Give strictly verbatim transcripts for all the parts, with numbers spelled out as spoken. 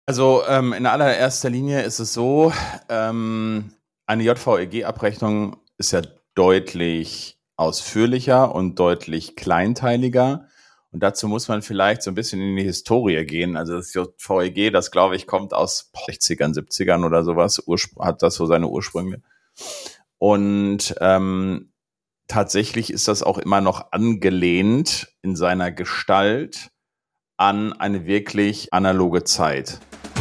Also ähm, in allererster Linie ist es so, ähm, eine J V E G-Abrechnung ist ja deutlich ausführlicher und deutlich kleinteiliger. Und dazu muss man vielleicht so ein bisschen in die Historie gehen. Also das J V E G, das glaube ich, kommt aus sechzigern, siebzigern oder sowas, urspr- hat das so seine Ursprünge. Und ähm, tatsächlich ist das auch immer noch angelehnt in seiner Gestalt an eine wirklich analoge Zeit.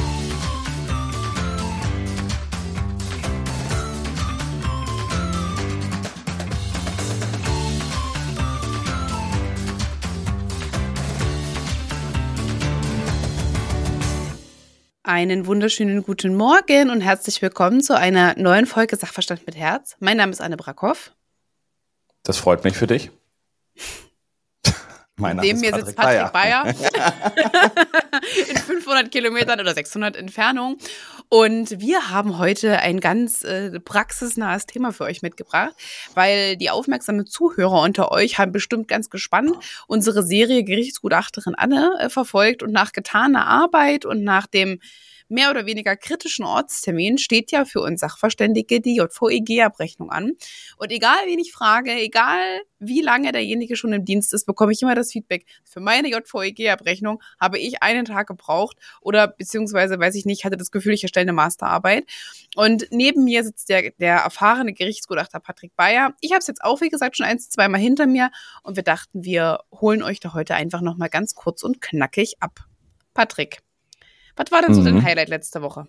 Einen wunderschönen guten Morgen und herzlich willkommen zu einer neuen Folge Sachverstand mit Herz. Mein Name ist Anne Brackhoff. Das freut mich für dich. Mein Name Neben ist mir Patrick sitzt Patrick Bayer, Bayer. in fünfhundert Kilometern oder sechshundert Entfernung. Und wir haben heute ein ganz äh, praxisnahes Thema für euch mitgebracht, weil die aufmerksamen Zuhörer unter euch haben bestimmt ganz gespannt unsere Serie Gerichtsgutachterin Anne äh, verfolgt und nach getaner Arbeit und nach dem mehr oder weniger kritischen Ortstermin steht ja für uns Sachverständige die J V E G-Abrechnung an. Und egal, wen ich frage, egal wie lange derjenige schon im Dienst ist, bekomme ich immer das Feedback. Für meine J V E G-Abrechnung habe ich einen Tag gebraucht oder beziehungsweise, weiß ich nicht, hatte das Gefühl, ich erstelle eine Masterarbeit. Und neben mir sitzt der, der erfahrene Gerichtsgutachter Patrick Bayer. Ich habe es jetzt auch, wie gesagt, schon ein, zweimal hinter mir und wir dachten, wir holen euch da heute einfach nochmal ganz kurz und knackig ab. Patrick, was war denn so mhm. dein Highlight letzte Woche?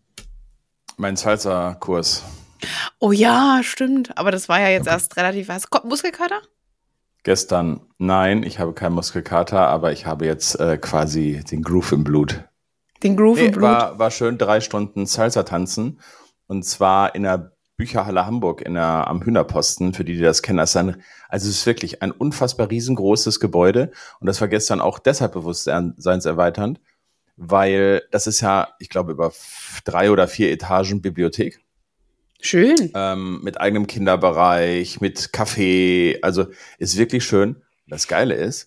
Mein Salsa-Kurs. Oh ja, stimmt. Aber das war ja jetzt okay. erst relativ... Hast du Muskelkater? Gestern, nein, ich habe keinen Muskelkater, aber ich habe jetzt äh, quasi den Groove im Blut. Den Groove nee, im Blut? War, war schön, drei Stunden Salsa tanzen. Und zwar in der Bücherhalle Hamburg, in der, am Hühnerposten, für die, die das kennen. Das ist ein, also es ist wirklich ein unfassbar riesengroßes Gebäude. Und das war gestern auch deshalb bewusstseinserweiternd, weil das ist ja, ich glaube, über drei oder vier Etagen Bibliothek. Schön. Ähm, mit eigenem Kinderbereich, mit Café, also ist wirklich schön. Das Geile ist,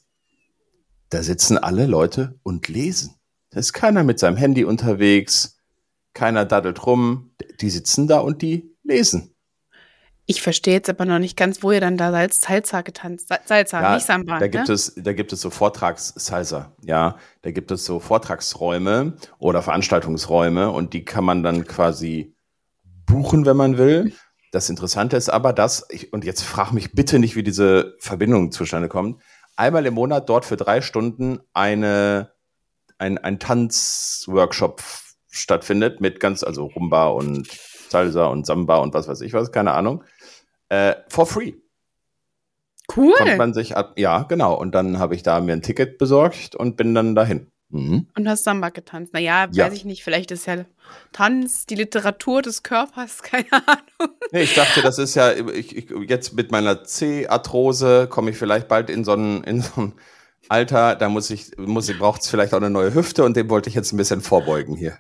da sitzen alle Leute und lesen. Da ist keiner mit seinem Handy unterwegs, keiner daddelt rum, die sitzen da und die lesen. Ich verstehe jetzt aber noch nicht ganz, wo ihr dann da Salz, Salsa getanzt, Salsa, ja, nicht Samba, da gibt ne? es, da gibt es so Vortrags-Salsa, ja, da gibt es so Vortragsräume oder Veranstaltungsräume und die kann man dann quasi buchen, wenn man will. Das Interessante ist aber, dass, ich, und jetzt frag mich bitte nicht, wie diese Verbindung zustande kommt, einmal im Monat dort für drei Stunden eine, ein, ein Tanzworkshop stattfindet mit ganz, also Rumba und Salsa und Samba und was weiß ich was, keine Ahnung. Äh, for free. Cool. Kommt man sich ab, ja, genau. Und dann habe ich da mir ein Ticket besorgt und bin dann dahin. Mhm. Und hast Samba getanzt. Naja, ja. weiß ich nicht, vielleicht ist ja Tanz die Literatur des Körpers, keine Ahnung. Nee, ich dachte, das ist ja, ich, ich, jetzt mit meiner C-Arthrose komme ich vielleicht bald in so ein, in so ein Alter, da muss ich, muss ich, braucht es vielleicht auch eine neue Hüfte und dem wollte ich jetzt ein bisschen vorbeugen hier.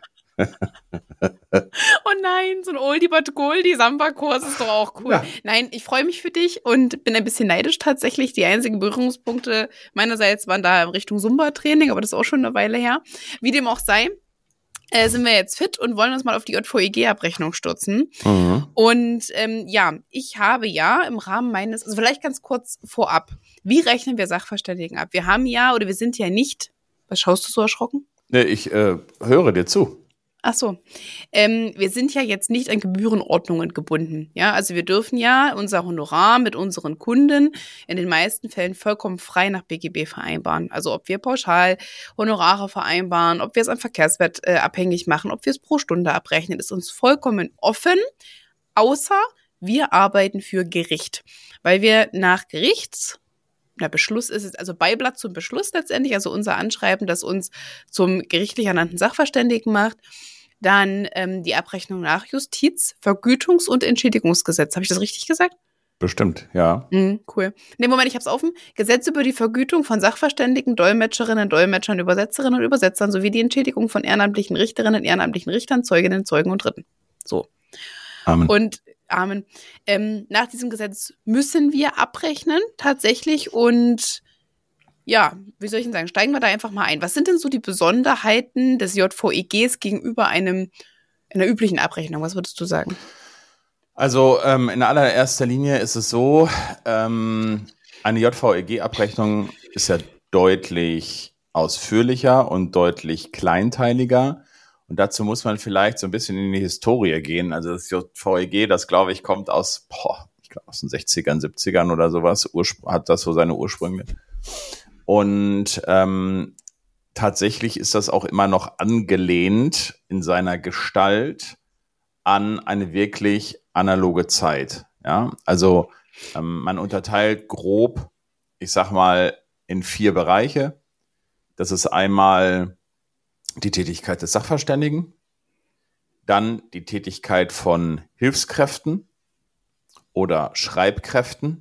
Oh nein, so ein Oldie but Goldie Samba-Kurs ist doch auch cool. Ja. Nein, ich freue mich für dich und bin ein bisschen neidisch tatsächlich. Die einzigen Berührungspunkte meinerseits waren da in Richtung Zumba-Training, aber das ist auch schon eine Weile her. Wie dem auch sei, äh, sind wir jetzt fit und wollen uns mal auf die J V E G-Abrechnung stürzen. Mhm. Und ähm, ja, ich habe ja im Rahmen meines, also vielleicht ganz kurz vorab, wie rechnen wir Sachverständigen ab? Wir haben ja, oder wir sind ja nicht, was schaust du so erschrocken? Nee, ich äh, höre dir zu. Ach so, ähm, wir sind ja jetzt nicht an Gebührenordnungen gebunden. Ja, also wir dürfen ja unser Honorar mit unseren Kunden in den meisten Fällen vollkommen frei nach B G B vereinbaren. Also ob wir pauschal Honorare vereinbaren, ob wir es am Verkehrswert äh, abhängig machen, ob wir es pro Stunde abrechnen, ist uns vollkommen offen, außer wir arbeiten für Gericht, weil wir nach Gerichts Der Beschluss ist es, also Beiblatt zum Beschluss letztendlich, also unser Anschreiben, das uns zum gerichtlich ernannten Sachverständigen macht, dann ähm, die Abrechnung nach Justiz, Vergütungs- und Entschädigungsgesetz. Habe ich das richtig gesagt? Bestimmt, ja. Mhm, cool. Nee, Moment, ich habe es offen. Gesetz über die Vergütung von Sachverständigen, Dolmetscherinnen, Dolmetschern, Übersetzerinnen und Übersetzern sowie die Entschädigung von ehrenamtlichen Richterinnen, ehrenamtlichen Richtern, Zeuginnen, Zeugen und Dritten. So. Amen. Und Amen. Ähm, nach diesem Gesetz müssen wir abrechnen, tatsächlich. Und ja, wie soll ich denn sagen, steigen wir da einfach mal ein. Was sind denn so die Besonderheiten des J V E Gs gegenüber einem, einer üblichen Abrechnung? Was würdest du sagen? Also ähm, in allererster Linie ist es so, ähm, eine J V E G-Abrechnung ist ja deutlich ausführlicher und deutlich kleinteiliger. Und dazu muss man vielleicht so ein bisschen in die Historie gehen. Also das J V E G, das glaube ich, kommt aus, boah, ich glaube aus den sechzigern, siebzigern oder sowas, Urspr- hat das so seine Ursprünge. Und ähm, tatsächlich ist das auch immer noch angelehnt in seiner Gestalt an eine wirklich analoge Zeit. Ja, also ähm, man unterteilt grob, ich sag mal, in vier Bereiche. Das ist einmal die Tätigkeit des Sachverständigen, dann die Tätigkeit von Hilfskräften oder Schreibkräften,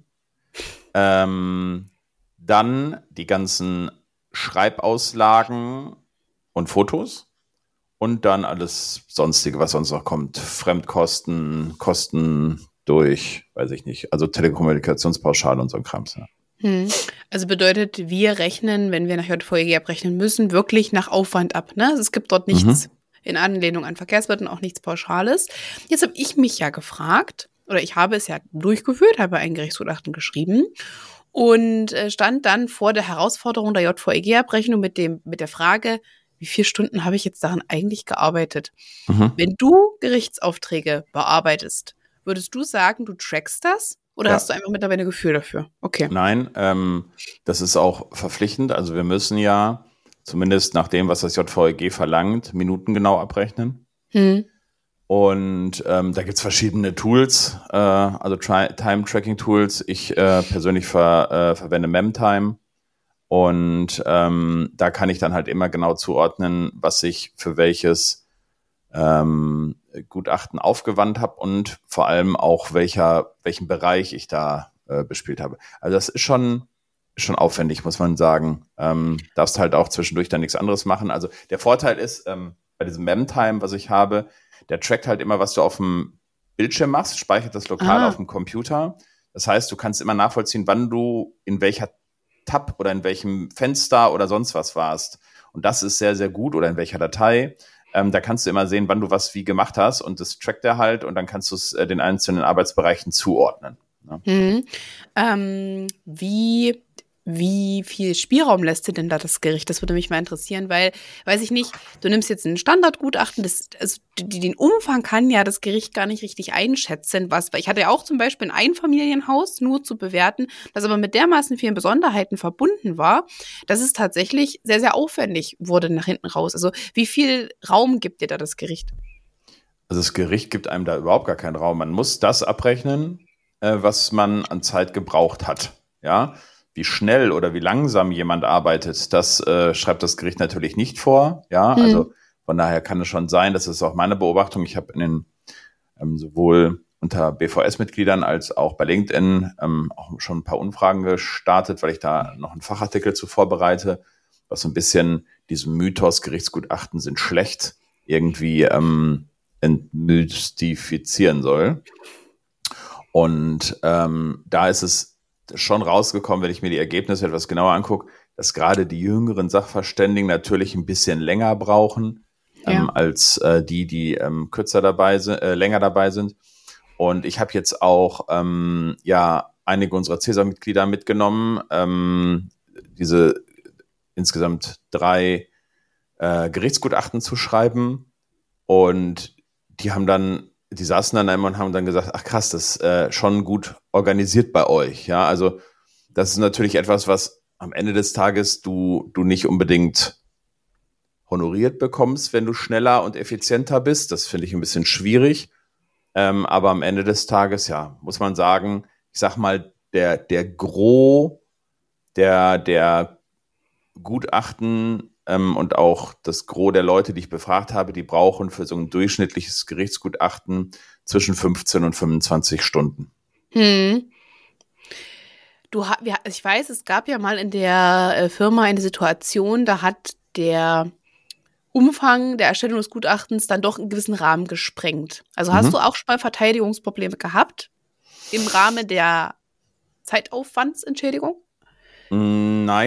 ähm, dann die ganzen Schreibauslagen und Fotos und dann alles Sonstige, was sonst noch kommt. Fremdkosten, Kosten durch, weiß ich nicht, also Telekommunikationspauschale und so ein Krams. Ja. Hm. Also bedeutet, wir rechnen, wenn wir nach J V E G abrechnen müssen, wirklich nach Aufwand ab. Ne? Also es gibt dort nichts mhm. in Anlehnung an Verkehrswerten, auch nichts Pauschales. Jetzt habe ich mich ja gefragt, oder ich habe es ja durchgeführt, habe ein Gerichtsgutachten geschrieben und äh, stand dann vor der Herausforderung der J V E G-Abrechnung mit dem mit der Frage, wie viele Stunden habe ich jetzt daran eigentlich gearbeitet? Mhm. Wenn du Gerichtsaufträge bearbeitest, würdest du sagen, du trackst das? Oder ja. hast du einfach mittlerweile ein Gefühl dafür? Okay. Nein, ähm, das ist auch verpflichtend. Also wir müssen ja, zumindest nach dem, was das J V E G verlangt, minutengenau abrechnen. Hm. Und ähm, da gibt's verschiedene Tools, äh, also Time-Tracking-Tools. Ich äh, persönlich ver, äh, verwende Memtime. Und ähm, da kann ich dann halt immer genau zuordnen, was ich für welches ähm, Gutachten aufgewandt habe und vor allem auch welcher welchen Bereich ich da äh, bespielt habe. Also das ist schon schon aufwendig, muss man sagen. Ähm, darfst halt auch zwischendurch dann nichts anderes machen. Also der Vorteil ist, ähm, bei diesem Memtime, was ich habe, der trackt halt immer, was du auf dem Bildschirm machst, speichert das lokal ah. auf dem Computer. Das heißt, du kannst immer nachvollziehen, wann du in welcher Tab oder in welchem Fenster oder sonst was warst. Und das ist sehr, sehr gut, oder in welcher Datei. Ähm, da kannst du immer sehen, wann du was wie gemacht hast, und das trackt er halt, und dann kannst du es äh, den einzelnen Arbeitsbereichen zuordnen. Ne? Hm. Ähm, wie, wie viel Spielraum lässt dir denn da das Gericht? Das würde mich mal interessieren, weil, weiß ich nicht, du nimmst jetzt ein Standardgutachten, das, also die, den Umfang kann ja das Gericht gar nicht richtig einschätzen. Was, weil ich hatte ja auch zum Beispiel ein Einfamilienhaus nur zu bewerten, das aber mit dermaßen vielen Besonderheiten verbunden war, dass es tatsächlich sehr, sehr aufwendig wurde nach hinten raus. Also wie viel Raum gibt dir da das Gericht? Also das Gericht gibt einem da überhaupt gar keinen Raum. Man muss das abrechnen, äh, was man an Zeit gebraucht hat. Ja, wie schnell oder wie langsam jemand arbeitet, das äh, schreibt das Gericht natürlich nicht vor. Ja, mhm. Also von daher kann es schon sein, das ist auch meine Beobachtung. Ich habe in den ähm, sowohl unter B V S-Mitgliedern als auch bei LinkedIn ähm, auch schon ein paar Umfragen gestartet, weil ich da noch einen Fachartikel zu vorbereite, was so ein bisschen diesem Mythos Gerichtsgutachten sind schlecht irgendwie ähm, entmystifizieren soll. Und ähm, da ist es schon rausgekommen, wenn ich mir die Ergebnisse etwas genauer angucke, dass gerade die jüngeren Sachverständigen natürlich ein bisschen länger brauchen ja. ähm, als äh, die, die ähm, kürzer dabei sind, äh, länger dabei sind. Und ich habe jetzt auch ähm, ja einige unserer Cäsar-Mitglieder mitgenommen, ähm, diese insgesamt drei äh, Gerichtsgutachten zu schreiben. Und die haben dann Die saßen dann einmal und haben dann gesagt, ach krass, das ist äh, schon gut organisiert bei euch. Ja, also das ist natürlich etwas, was am Ende des Tages du, du nicht unbedingt honoriert bekommst, wenn du schneller und effizienter bist. Das finde ich ein bisschen schwierig. Ähm, aber am Ende des Tages, ja, muss man sagen, ich sag mal, der, der Gros der, der Gutachten Ähm, und auch das Gros der Leute, die ich befragt habe, die brauchen für so ein durchschnittliches Gerichtsgutachten zwischen fünfzehn und fünfundzwanzig Stunden. Hm. Du, ja, ich weiß, es gab ja mal in der äh, Firma eine Situation, da hat der Umfang der Erstellung des Gutachtens dann doch einen gewissen Rahmen gesprengt. Also hast mhm. du auch schon mal Verteidigungsprobleme gehabt im Rahmen der Zeitaufwandsentschädigung? Nein,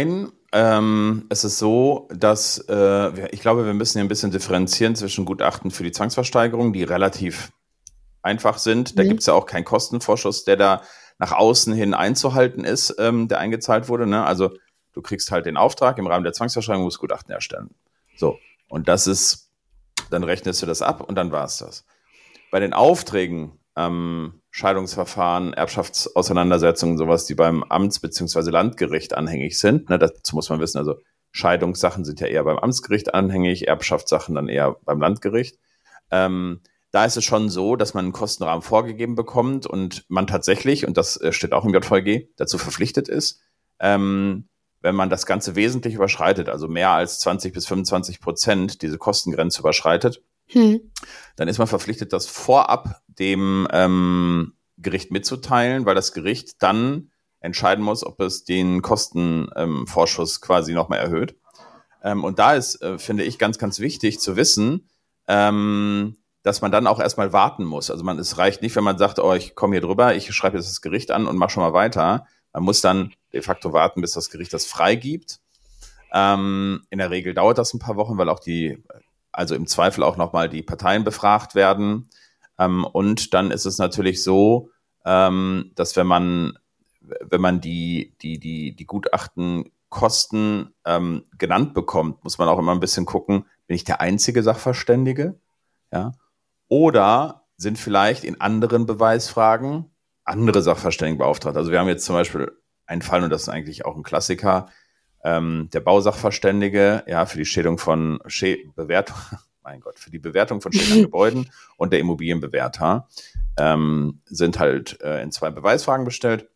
ähm, es ist so, dass äh, ich glaube, wir müssen hier ein bisschen differenzieren zwischen Gutachten für die Zwangsversteigerung, die relativ einfach sind. Da Mhm. gibt es ja auch keinen Kostenvorschuss, der da nach außen hin einzuhalten ist, ähm, der eingezahlt wurde. Ne? Also du kriegst halt den Auftrag, im Rahmen der Zwangsversteigerung musst du Gutachten erstellen. So, und das ist, dann rechnest du das ab und dann war es das. Bei den Aufträgen, ähm, Scheidungsverfahren, Erbschaftsauseinandersetzungen, sowas, die beim Amts- bzw. Landgericht anhängig sind, ne, dazu muss man wissen, also Scheidungssachen sind ja eher beim Amtsgericht anhängig, Erbschaftssachen dann eher beim Landgericht. Ähm, da ist es schon so, dass man einen Kostenrahmen vorgegeben bekommt und man tatsächlich, und das steht auch im J V G, dazu verpflichtet ist, ähm, wenn man das Ganze wesentlich überschreitet, also mehr als zwanzig bis fünfundzwanzig Prozent diese Kostengrenze überschreitet, hm. dann ist man verpflichtet, das vorab dem ähm, Gericht mitzuteilen, weil das Gericht dann entscheiden muss, ob es den Kostenvorschuss ähm, quasi nochmal erhöht. Ähm, und da ist, äh, finde ich, ganz, ganz wichtig zu wissen, ähm, dass man dann auch erstmal warten muss. Also man, es reicht nicht, wenn man sagt, oh, ich komme hier drüber, ich schreibe jetzt das Gericht an und mache schon mal weiter. Man muss dann de facto warten, bis das Gericht das freigibt. Ähm, in der Regel dauert das ein paar Wochen, weil auch die, also im Zweifel auch nochmal die Parteien befragt werden. Ähm, und dann ist es natürlich so, ähm, dass wenn man, wenn man die, die, die, die Gutachtenkosten ähm, genannt bekommt, muss man auch immer ein bisschen gucken, bin ich der einzige Sachverständige? Ja. Oder sind vielleicht in anderen Beweisfragen andere Sachverständige beauftragt? Also wir haben jetzt zum Beispiel einen Fall, und das ist eigentlich auch ein Klassiker, ähm, der Bausachverständige, ja, für die Schädigung von Schä- Bewertung, mein Gott, für die Bewertung von Schäden an Gebäuden und der Immobilienbewerter ähm, sind halt äh, in zwei Beweisfragen bestellt.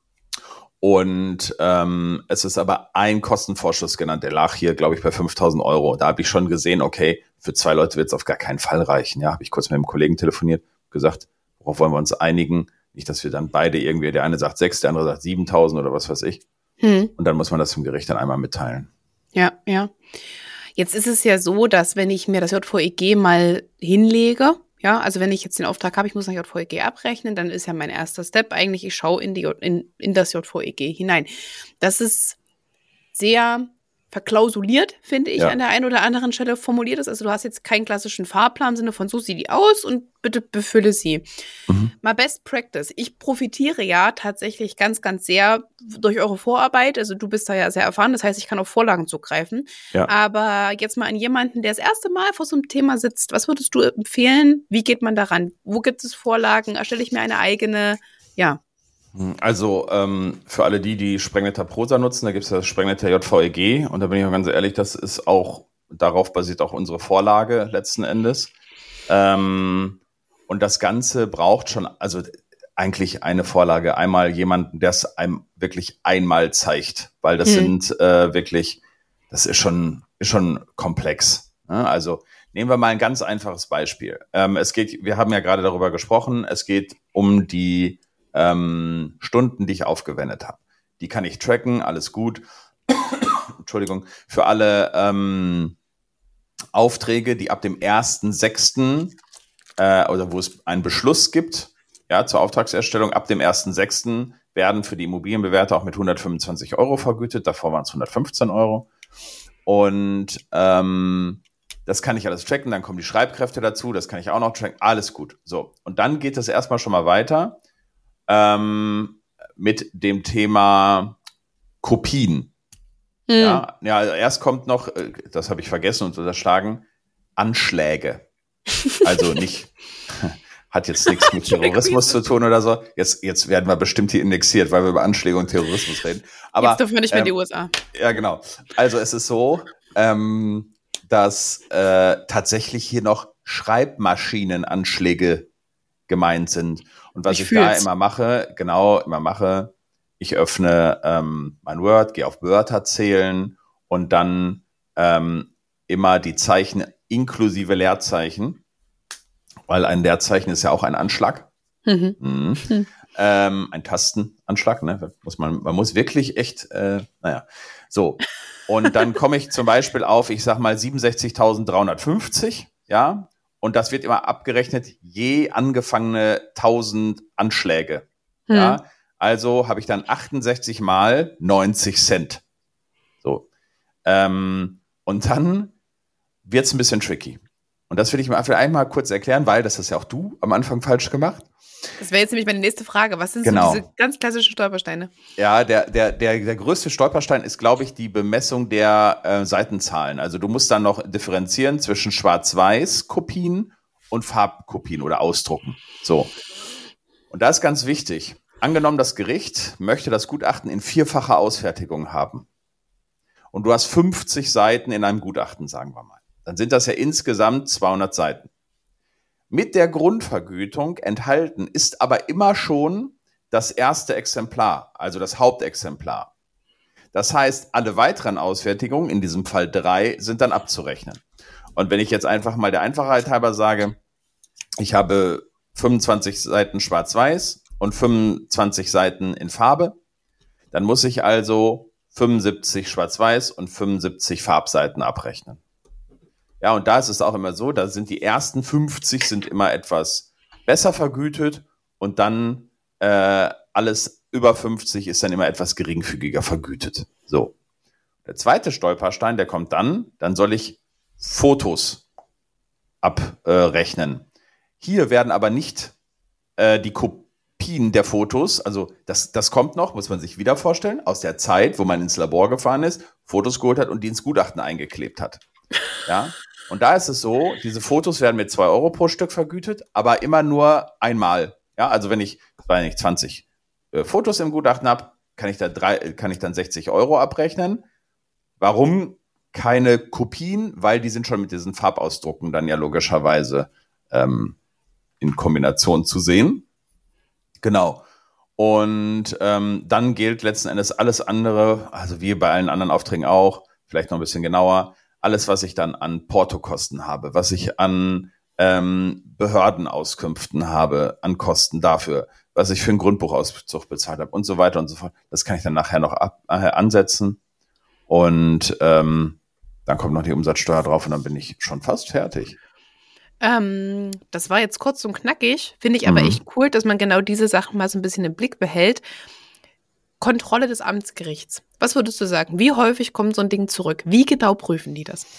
Und ähm, es ist aber ein Kostenvorschuss genannt, der lag hier, glaube ich, bei fünftausend Euro. Da habe ich schon gesehen, okay, für zwei Leute wird es auf gar keinen Fall reichen. Ja, habe ich kurz mit einem Kollegen telefoniert, gesagt, worauf wollen wir uns einigen? Nicht, dass wir dann beide irgendwie, der eine sagt sechs, der andere sagt siebentausend oder was weiß ich. Hm. Und dann muss man das dem Gericht dann einmal mitteilen. Ja, ja. Jetzt ist es ja so, dass wenn ich mir das J V E G mal hinlege, ja, also wenn ich jetzt den Auftrag habe, ich muss nach J V E G abrechnen, dann ist ja mein erster Step eigentlich, ich schaue in, die, in, in das J V E G hinein. Das ist sehr verklausuliert, finde ich, ja. An der einen oder anderen Stelle formuliert ist. Also du hast jetzt keinen klassischen Fahrplan im Sinne von so sieht die aus und bitte befülle sie. Mhm. Mal Best Practice. Ich profitiere ja tatsächlich ganz, ganz sehr durch eure Vorarbeit. Also du bist da ja sehr erfahren, das heißt, ich kann auf Vorlagen zugreifen. Ja. Aber jetzt mal an jemanden, der das erste Mal vor so einem Thema sitzt, was würdest du empfehlen? Wie geht man daran? Wo gibt es Vorlagen? Erstelle ich mir eine eigene? Ja. Also ähm, für alle die, die Sprengnetter Prosa nutzen, da gibt es das Sprengnetter J V E G und da bin ich auch ganz ehrlich, das ist auch, darauf basiert auch unsere Vorlage letzten Endes. Ähm, und das Ganze braucht schon, also eigentlich eine Vorlage, einmal jemanden, der es einem wirklich einmal zeigt, weil das hm. sind äh, wirklich, das ist schon, ist schon komplex. Ne? Also nehmen wir mal ein ganz einfaches Beispiel. Ähm, es geht, wir haben ja gerade darüber gesprochen, es geht um die Ähm, Stunden, die ich aufgewendet habe. Die kann ich tracken, alles gut. Entschuldigung. Für alle ähm, Aufträge, die ab dem ersten sechsten Äh, oder wo es einen Beschluss gibt, ja, zur Auftragserstellung, ab dem ersten sechsten werden für die Immobilienbewerter auch mit hundertfünfundzwanzig Euro vergütet. Davor waren es hundertfünfzehn Euro. Und ähm, das kann ich alles tracken. Dann kommen die Schreibkräfte dazu. Das kann ich auch noch tracken. Alles gut. So. Und dann geht es erstmal schon mal weiter Ähm, mit dem Thema Kopien. Hm. Ja, ja, also erst kommt noch, das habe ich vergessen und unterschlagen, Anschläge. Also nicht, hat jetzt nichts mit Terrorismus zu tun oder so. Jetzt, jetzt werden wir bestimmt hier indexiert, weil wir über Anschläge und Terrorismus reden. Aber, jetzt dürfen wir nicht mehr ähm, in die U S A. Ja, genau. Also es ist so, ähm, dass äh, tatsächlich hier noch Schreibmaschinenanschläge gemeint sind. Und was ich, ich da immer mache, genau, immer mache, ich öffne ähm, mein Word, gehe auf Wörter zählen und dann ähm, immer die Zeichen inklusive Leerzeichen, weil ein Leerzeichen ist ja auch ein Anschlag. Mhm. Mhm. Mhm. Ähm, ein Tastenanschlag, ne? Muss man, man muss wirklich echt, äh, naja, so. Und dann komme ich zum Beispiel auf, ich sag mal siebenundsechzigtausenddreihundertfünfzig, ja, und das wird immer abgerechnet, je angefangene tausend Anschläge. Hm. Ja, also habe ich dann achtundsechzig mal neunzig Cent. So, Ähm, und dann wird es ein bisschen tricky. Und das will ich mal für einmal kurz erklären, weil das hast ja auch du am Anfang falsch gemacht. Das wäre jetzt nämlich meine nächste Frage. Was sind genau. so diese ganz klassischen Stolpersteine? Ja, der, der, der, der größte Stolperstein ist, glaube ich, die Bemessung der äh, Seitenzahlen. Also du musst dann noch differenzieren zwischen Schwarz-Weiß-Kopien und Farbkopien oder Ausdrucken. So. Und da ist ganz wichtig. Angenommen, das Gericht möchte das Gutachten in vierfacher Ausfertigung haben. Und du hast fünfzig Seiten in einem Gutachten, sagen wir mal. Dann sind das ja insgesamt zweihundert Seiten. Mit der Grundvergütung enthalten ist aber immer schon das erste Exemplar, also das Hauptexemplar. Das heißt, alle weiteren Ausfertigungen, in diesem Fall drei, sind dann abzurechnen. Und wenn ich jetzt einfach mal der Einfachheit halber sage, ich habe fünfundzwanzig Seiten schwarz-weiß und fünfundzwanzig Seiten in Farbe, dann muss ich also fünfundsiebzig schwarz-weiß und fünfundsiebzig Farbseiten abrechnen. Ja, und da ist es auch immer so, da sind die ersten fünfzig sind immer etwas besser vergütet und dann äh, alles über fünfzig ist dann immer etwas geringfügiger vergütet. So. Der zweite Stolperstein, der kommt dann, dann soll ich Fotos abrechnen. Äh, Hier werden aber nicht äh, die Kopien der Fotos, also das, das kommt noch, muss man sich wieder vorstellen, aus der Zeit, wo man ins Labor gefahren ist, Fotos geholt hat und die ins Gutachten eingeklebt hat. Ja. Und da ist es so, diese Fotos werden mit zwei Euro pro Stück vergütet, aber immer nur einmal. Ja, also wenn ich, weiß nicht, zwanzig äh, Fotos im Gutachten habe, kann ich da drei, kann ich dann sechzig Euro abrechnen. Warum keine Kopien? Weil die sind schon mit diesen Farbausdrucken dann ja logischerweise ähm, in Kombination zu sehen. Genau. Und ähm, dann gilt letzten Endes alles andere, also wie bei allen anderen Aufträgen auch, vielleicht noch ein bisschen genauer, alles, was ich dann an Portokosten habe, was ich an ähm, Behördenauskünften habe, an Kosten dafür, was ich für einen Grundbuchauszug bezahlt habe und so weiter und so fort, das kann ich dann nachher noch ab, äh, ansetzen. Und ähm, dann kommt noch die Umsatzsteuer drauf und dann bin ich schon fast fertig. Ähm, das war jetzt kurz und knackig, finde ich aber mhm. echt cool, dass man genau diese Sachen mal so ein bisschen im Blick behält. Kontrolle des Amtsgerichts. Was würdest du sagen? Wie häufig kommt so ein Ding zurück? Wie genau prüfen die das?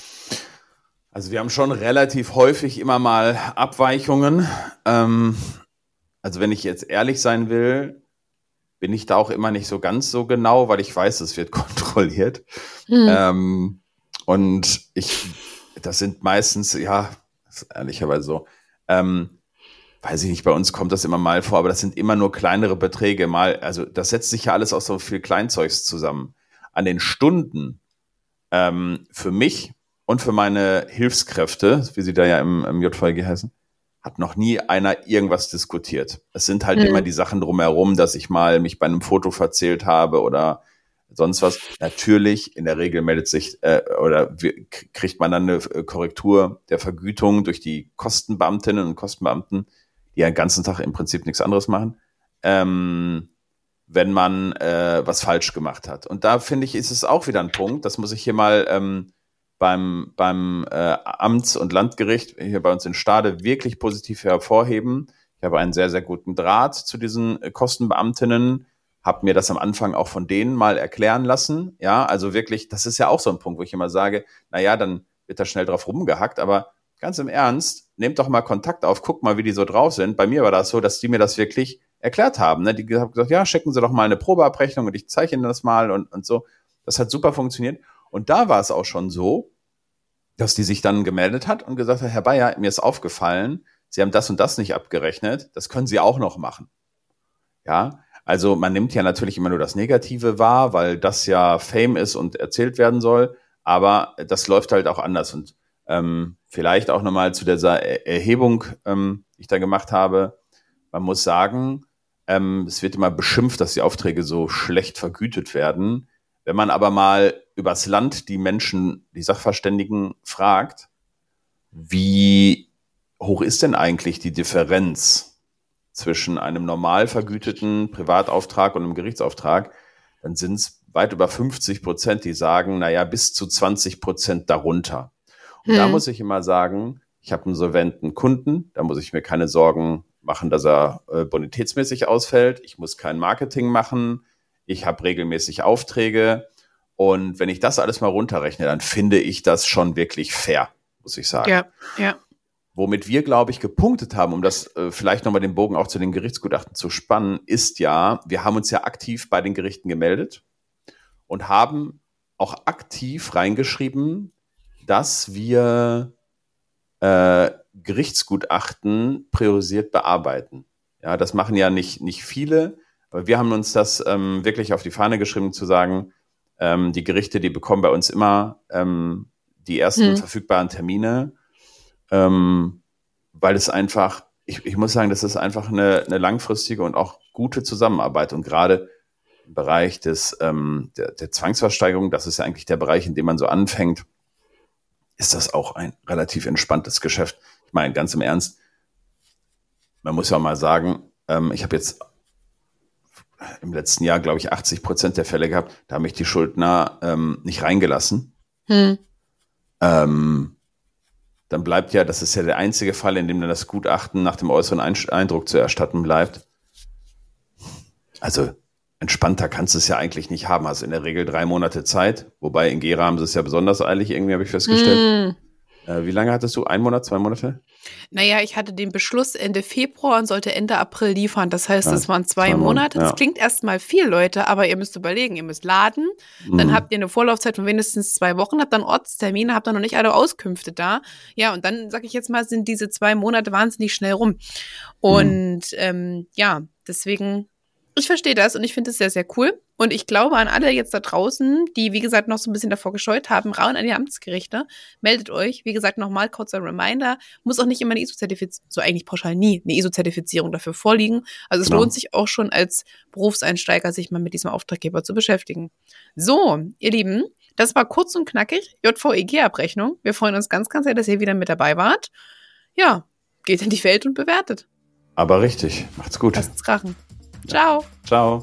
Also wir haben schon relativ häufig immer mal Abweichungen. Ähm, also wenn ich jetzt ehrlich sein will, bin ich da auch immer nicht so ganz so genau, weil ich weiß, es wird kontrolliert. Hm. Ähm, und ich, das sind meistens, ja, das ist ehrlicherweise so, ähm, weiß ich nicht, bei uns kommt das immer mal vor, aber das sind immer nur kleinere Beträge. Mal, also das setzt sich ja alles aus so viel Kleinzeugs zusammen. An den Stunden ähm, für mich und für meine Hilfskräfte, wie sie da ja im, im J V G heißen, hat noch nie einer irgendwas diskutiert. Es sind halt mhm. immer die Sachen drumherum, dass ich mal mich bei einem Foto verzählt habe oder sonst was. Natürlich, in der Regel meldet sich äh, oder kriegt man dann eine Korrektur der Vergütung durch die Kostenbeamtinnen und Kostenbeamten, die ja den ganzen Tag im Prinzip nichts anderes machen, ähm, wenn man äh, was falsch gemacht hat. Und da finde ich, ist es auch wieder ein Punkt, das muss ich hier mal ähm, beim, beim äh, Amts- und Landgericht hier bei uns in Stade wirklich positiv hervorheben. Ich habe einen sehr, sehr guten Draht zu diesen äh, Kostenbeamtinnen, habe mir das am Anfang auch von denen mal erklären lassen. Ja, also wirklich, das ist ja auch so ein Punkt, wo ich immer sage, naja, dann wird da schnell drauf rumgehackt, aber ganz im Ernst, nehmt doch mal Kontakt auf, guckt mal, wie die so drauf sind. Bei mir war das so, dass die mir das wirklich erklärt haben. Ne? Die haben gesagt, ja, schicken Sie doch mal eine Probeabrechnung und ich zeige Ihnen das mal und, und so. Das hat super funktioniert. Und da war es auch schon so, dass die sich dann gemeldet hat und gesagt hat, Herr Bayer, mir ist aufgefallen, Sie haben das und das nicht abgerechnet, das können Sie auch noch machen. Ja, also man nimmt ja natürlich immer nur das Negative wahr, weil das ja Fame ist und erzählt werden soll, aber das läuft halt auch anders. Und ähm, vielleicht auch nochmal zu dieser Erhebung, ähm, die ich da gemacht habe. Man muss sagen, ähm, es wird immer beschimpft, dass die Aufträge so schlecht vergütet werden. Wenn man aber mal übers Land die Menschen, die Sachverständigen fragt, wie hoch ist denn eigentlich die Differenz zwischen einem normal vergüteten Privatauftrag und einem Gerichtsauftrag, dann sind es weit über fünfzig Prozent, die sagen, naja, bis zu zwanzig Prozent darunter. Und hm. da muss ich immer sagen, ich habe einen solventen Kunden, da muss ich mir keine Sorgen machen, dass er äh, bonitätsmäßig ausfällt. Ich muss kein Marketing machen. Ich habe regelmäßig Aufträge Und wenn ich das alles mal runterrechne, dann finde ich das schon wirklich fair, muss ich sagen. Ja, ja. Womit wir, glaube ich, gepunktet haben, um das äh, vielleicht nochmal den Bogen auch zu den Gerichtsgutachten zu spannen, ist ja, wir haben uns ja aktiv bei den Gerichten gemeldet und haben auch aktiv reingeschrieben, dass wir äh, Gerichtsgutachten priorisiert bearbeiten. Ja, das machen ja nicht, nicht viele, aber wir haben uns das ähm, wirklich auf die Fahne geschrieben, zu sagen, ähm, die Gerichte, die bekommen bei uns immer ähm, die ersten hm. verfügbaren Termine, ähm, weil es einfach, ich, ich muss sagen, das ist einfach eine, eine langfristige und auch gute Zusammenarbeit. Und gerade im Bereich des, ähm, der, der Zwangsversteigerung, das ist ja eigentlich der Bereich, in dem man so anfängt, ist das auch ein relativ entspanntes Geschäft. Ich meine, ganz im Ernst, man muss ja mal sagen, ähm, ich habe jetzt im letzten Jahr, glaube ich, achtzig Prozent der Fälle gehabt, da haben mich die Schuldner ähm, nicht reingelassen. Hm. Ähm, dann bleibt ja, das ist ja der einzige Fall, in dem dann das Gutachten nach dem äußeren Eindruck zu erstatten bleibt. Also entspannter kannst du es ja eigentlich nicht haben. Also in der Regel drei Monate Zeit, wobei in Gera haben sie es ja besonders eilig, irgendwie habe ich festgestellt. Mm. Äh, wie lange hattest du? Ein Monat, zwei Monate? Naja, ich hatte den Beschluss Ende Februar und sollte Ende April liefern. Das heißt, es ja, waren zwei, zwei Monate. Ja. Das klingt erstmal viel, Leute, aber ihr müsst überlegen, ihr müsst laden, mm. dann habt ihr eine Vorlaufzeit von mindestens zwei Wochen, habt dann Ortstermine, habt dann noch nicht alle Auskünfte da. Ja, und dann, sag ich jetzt mal, sind diese zwei Monate wahnsinnig schnell rum. Und mm. ähm, ja, deswegen... Ich verstehe das und ich finde es sehr, sehr cool. Und ich glaube an alle jetzt da draußen, die, wie gesagt, noch so ein bisschen davor gescheut haben, rauen an die Amtsgerichte, meldet euch. Wie gesagt, nochmal kurzer Reminder, muss auch nicht immer eine I S O-Zertifizierung, so eigentlich pauschal nie, eine I S O-Zertifizierung dafür vorliegen. Also es genau. lohnt sich auch schon als Berufseinsteiger, sich mal mit diesem Auftraggeber zu beschäftigen. So, ihr Lieben, das war kurz und knackig, J V E G-Abrechnung. Wir freuen uns ganz, ganz sehr, dass ihr wieder mit dabei wart. Ja, geht in die Welt und bewertet. Aber richtig, macht's gut. Lasst's krachen. Ciao. Ciao.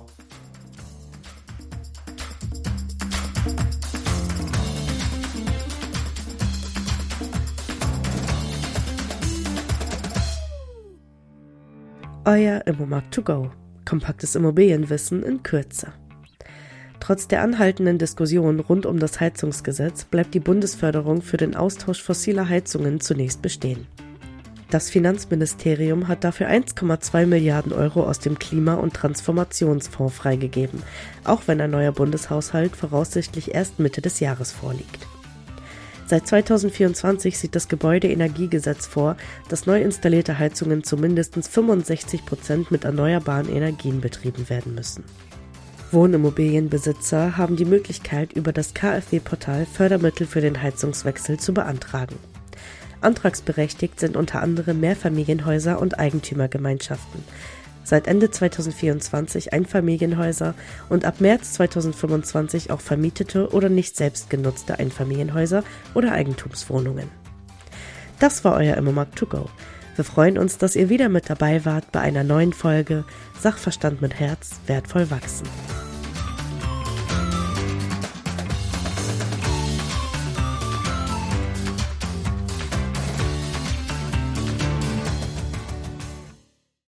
Euer Immomarkt to go. Kompaktes Immobilienwissen in Kürze. Trotz der anhaltenden Diskussion rund um das Heizungsgesetz bleibt die Bundesförderung für den Austausch fossiler Heizungen zunächst bestehen. Das Finanzministerium hat dafür eins Komma zwei Milliarden Euro aus dem Klima- und Transformationsfonds freigegeben, auch wenn ein neuer Bundeshaushalt voraussichtlich erst Mitte des Jahres vorliegt. Seit zweitausendvierundzwanzig sieht das Gebäudeenergiegesetz vor, dass neu installierte Heizungen zu mindestens fünfundsechzig Prozent mit erneuerbaren Energien betrieben werden müssen. Wohnimmobilienbesitzer haben die Möglichkeit, über das K f W-Portal Fördermittel für den Heizungswechsel zu beantragen. Antragsberechtigt sind unter anderem Mehrfamilienhäuser und Eigentümergemeinschaften. Seit Ende zweitausendvierundzwanzig Einfamilienhäuser und ab März zweitausendfünfundzwanzig auch vermietete oder nicht selbst genutzte Einfamilienhäuser oder Eigentumswohnungen. Das war euer Immomarkt to go. Wir freuen uns, dass ihr wieder mit dabei wart bei einer neuen Folge Sachverstand mit Herz, wertvoll wachsen.